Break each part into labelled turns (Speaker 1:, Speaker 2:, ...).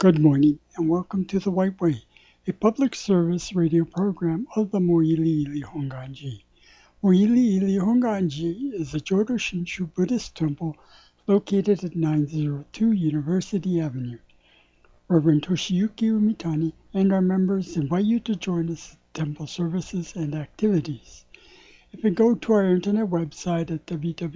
Speaker 1: Good morning and welcome to The White Way, a public service radio program of the Mo'iliili Honganji. Mo'iliili Honganji is a Jodo Shinshu Buddhist temple located at 902 University Avenue. Reverend Toshiyuki Umitani and our members invite you to join us at temple services and activities. If you go to our internet website at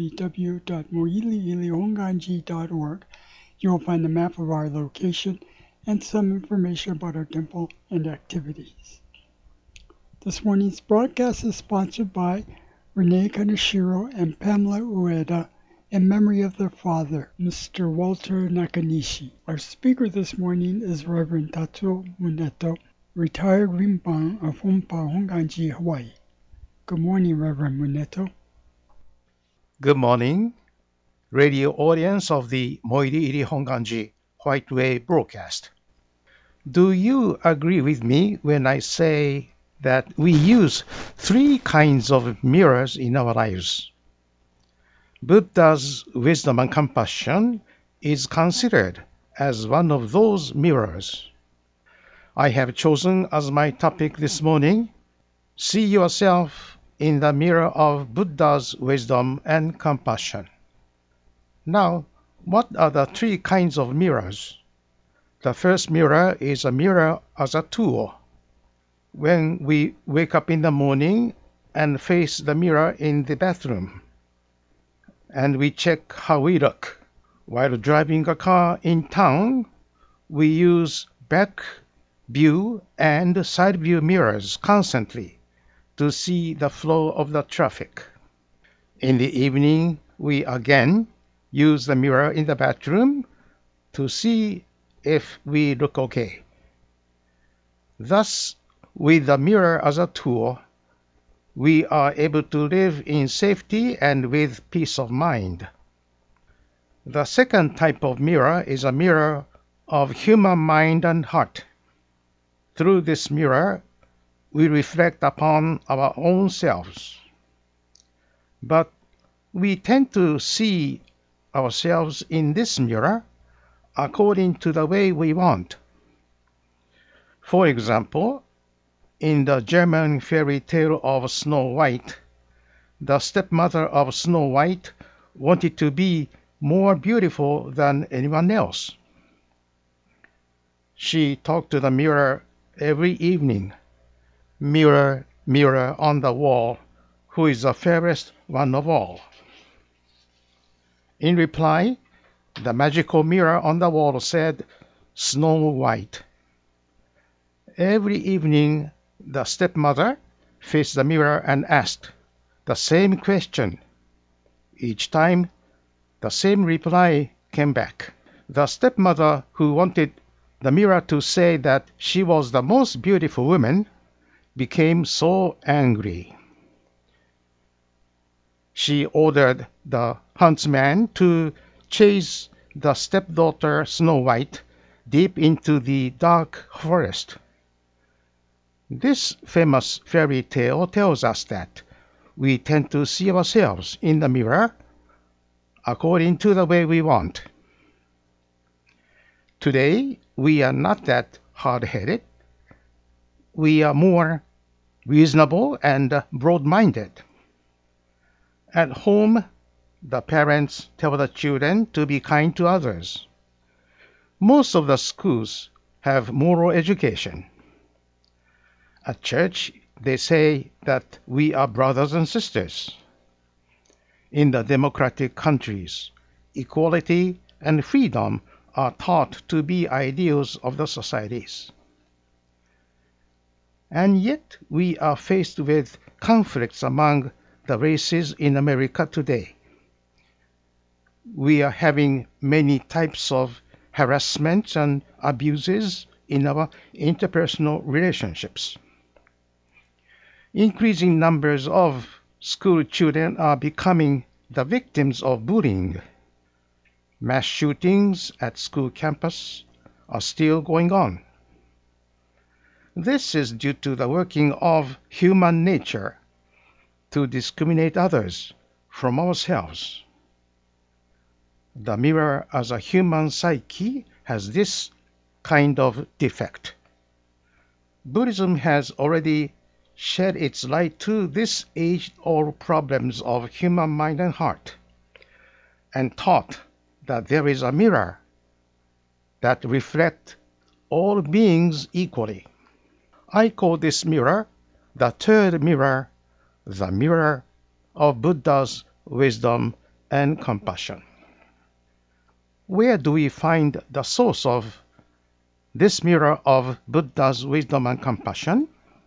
Speaker 1: www.mo'iliilihonganji.org, you will find a map of our location and some information about our temple and activities. This morning's broadcast is sponsored by Renee Kaneshiro and Pamela Ueda in memory of their father, Mr. Walter Nakanishi. Our speaker this morning is Reverend Tatsuo Muneto, retired Rinpan of Honpa Honganji, Hawaii. Good morning, Reverend Muneto.
Speaker 2: Good morning, radio audience of the Mo'iliili Honganji White Way broadcast. Do you agree with me when I say that we use three kinds of mirrors in our lives? Buddha's wisdom and compassion is considered as one of those mirrors. I have chosen as my topic this morning, see yourself in the mirror of Buddha's wisdom and compassion. Now, what are the three kinds of mirrors? The first mirror is a mirror as a tool. When we wake up in the morning and face the mirror in the bathroom, and we check how we look. While driving a car in town, we use back view and side view mirrors constantly to see the flow of the traffic. In the evening, we again use the mirror in the bathroom to see if we look okay. Thus, with the mirror as a tool, we are able to live in safety and with peace of mind. The second type of mirror is a mirror of human mind and heart. Through this mirror, we reflect upon our own selves. But we tend to see ourselves in this mirror according to the way we want. For example, in the German fairy tale of Snow White, the stepmother of Snow White wanted to be more beautiful than anyone else. She talked to the mirror every evening. Mirror, mirror on the wall, who is the fairest one of all? In reply, the magical mirror on the wall said, Snow White. Every evening, the stepmother faced the mirror and asked the same question. Each time, the same reply came back. The stepmother, who wanted the mirror to say that she was the most beautiful woman, became so angry. She ordered the huntsman to chase the stepdaughter Snow White deep into the dark forest. This famous fairy tale tells us that we tend to see ourselves in the mirror according to the way we want. Today, we are not that hard-headed. We are more reasonable and broad-minded. At home, the parents tell the children to be kind to others. Most of the schools have moral education. At church, they say that we are brothers and sisters. In the democratic countries, equality and freedom are taught to be ideals of the societies. And yet, we are faced with conflicts among the races in America today. We are having many types of harassment and abuses in our interpersonal relationships. Increasing numbers of school children are becoming the victims of bullying. Mass shootings at school campus are still going on. This is due to the working of human nature to discriminate others from ourselves. The mirror as a human psyche has this kind of defect. Buddhism has already shed its light to these age-old problems of human mind and heart, and taught that there is a mirror that reflects all beings equally. I call this mirror the third mirror, the mirror of Buddha's wisdom and compassion. Where do we find the source of this mirror of Buddha's wisdom and compassion?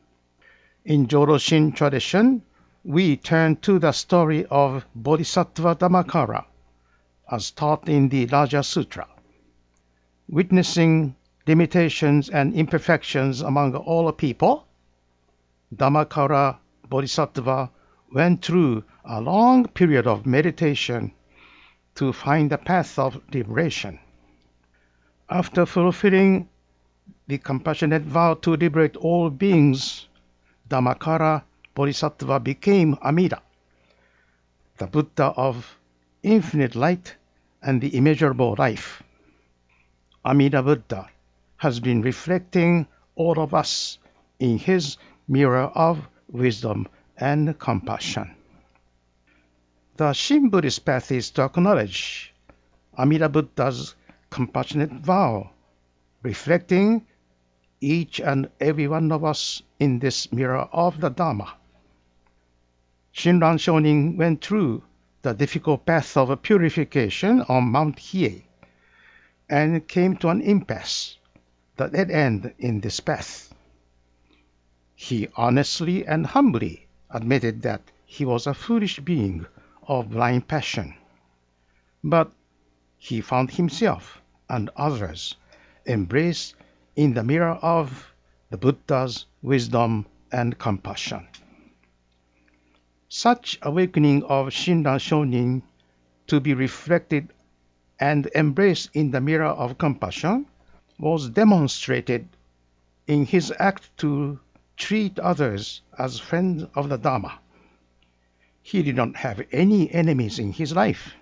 Speaker 2: In Jōroshin tradition, we turn to the story of Bodhisattva Dhammakara, as taught in the Raja Sutra. Witnessing limitations and imperfections among all people, Dhammakara Bodhisattva went through a long period of meditation to find the path of liberation. After fulfilling the compassionate vow to liberate all beings, Dhammakara Bodhisattva became Amida, the Buddha of infinite light and the immeasurable life. Amida Buddha has been reflecting all of us in his mirror of wisdom and compassion. The Shin Buddhist path is to acknowledge Amida Buddha's compassionate vow, reflecting each and every one of us in this mirror of the Dharma. Shinran Shonin went through the difficult path of purification on Mount Hiei and came to an impasse, the dead end in this path. He honestly and humbly admitted that he was a foolish being of blind passion, but he found himself and others embraced in the mirror of the Buddha's wisdom and compassion. Such awakening of Shinran Shonin to be reflected and embraced in the mirror of compassion was demonstrated in his act to treat others as friends of the Dharma. He did not have any enemies in his life.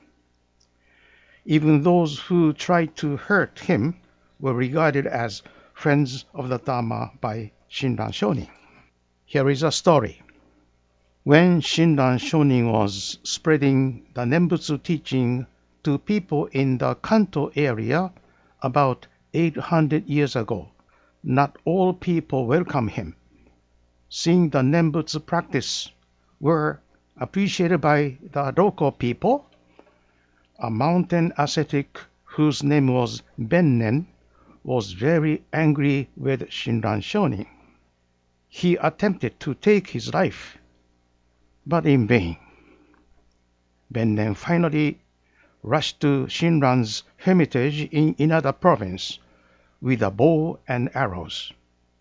Speaker 2: Even those who tried to hurt him were regarded as friends of the Dharma by Shinran Shonin. Here is a story. When Shinran Shonin was spreading the Nembutsu teaching to people in the Kanto area about 800 years ago, not all people welcomed him. Seeing the Nembutsu practice were appreciated by the local people, a mountain ascetic whose name was Bennen was very angry with Shinran Shonin. He attempted to take his life, but in vain. Bennen finally rushed to Shinran's hermitage in Inada province with a bow and arrows.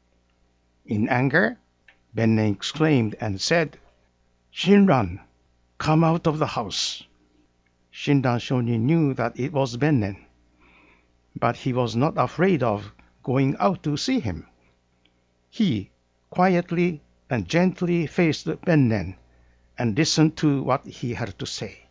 Speaker 2: In anger, Bennen exclaimed and said, "Shinran, come out of the house." Shinran Shonin knew that it was Bennen, but he was not afraid of going out to see him. He quietly and gently faced Bennen and listened to what he had to say.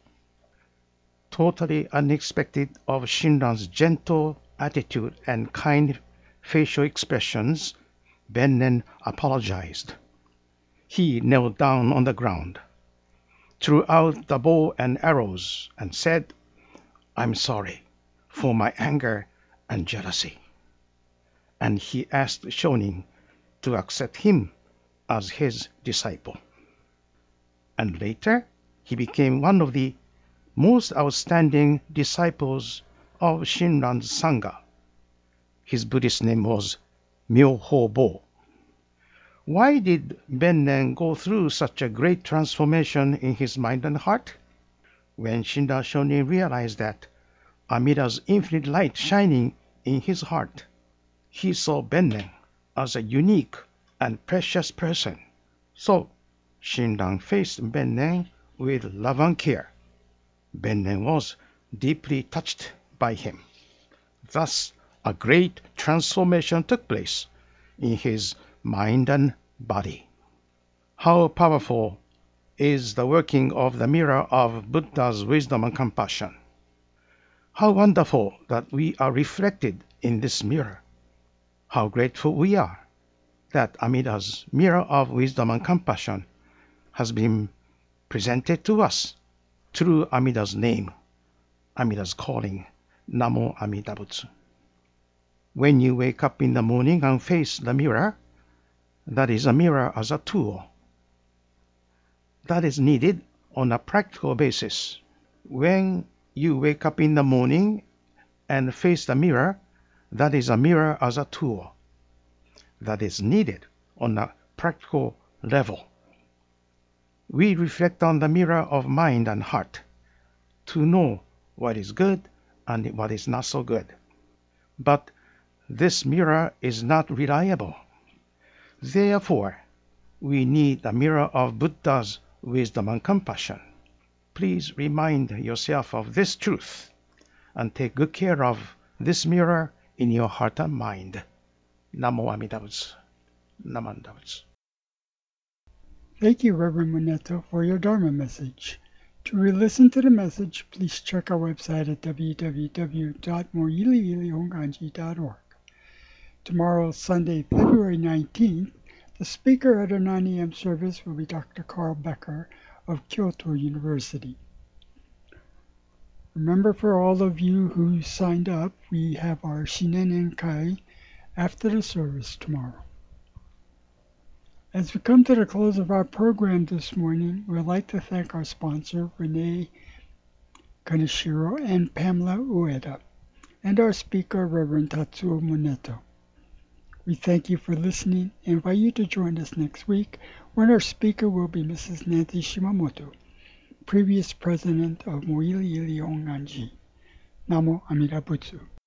Speaker 2: Totally unexpected of Shinran's gentle attitude and kind facial expressions, Bennen apologized. He knelt down on the ground, threw out the bow and arrows, and said, "I'm sorry for my anger and jealousy." And he asked Shonin to accept him as his disciple. And later, he became one of the most outstanding disciples of Shinran's Sangha. His Buddhist name was Myoho Bo. Why did Bennen go through such a great transformation in his mind and heart? When Shinran Shonin realized that Amida's infinite light shining in his heart, he saw Bennen as a unique and precious person. So Shinran faced Bennen with love and care. Bennen was deeply touched by him. Thus, a great transformation took place in his mind and body. How powerful is the working of the mirror of Buddha's wisdom and compassion. How wonderful that we are reflected in this mirror How grateful we are that Amida's mirror of wisdom and compassion has been presented to us through Amida's name, Amida's calling, Namo Amida Butsu. When you wake up in the morning and face the mirror, that is a mirror as a tool. That is needed on a practical basis. When you wake up in the morning and face the mirror, that is a mirror as a tool. That is needed on a practical level. We reflect on the mirror of mind and heart to know what is good and what is not so good. But this mirror is not reliable. Therefore, we need the mirror of Buddha's wisdom and compassion. Please remind yourself of this truth and take good care of this mirror in your heart and mind. Namo Amida Butsu. Namanda Butsu.
Speaker 1: Thank you, Reverend Moneto, for your Dharma message. To re-listen to the message, please check our website at www.moiliilihonganji.org. Tomorrow, Sunday, February 19th, the speaker at our 9 a.m. service will be Dr. Carl Becker of Kyoto University. Remember, for all of you who signed up, we have our Shinen Kai after the service tomorrow. As we come to the close of our program this morning, we'd like to thank our sponsor, Renee Kaneshiro and Pamela Ueda, and our speaker, Reverend Tatsuo Moneto. We thank you for listening and invite you to join us next week when our speaker will be Mrs. Nancy Shimamoto, previous president of Moiliili Honganji. Namo Amida Butsu.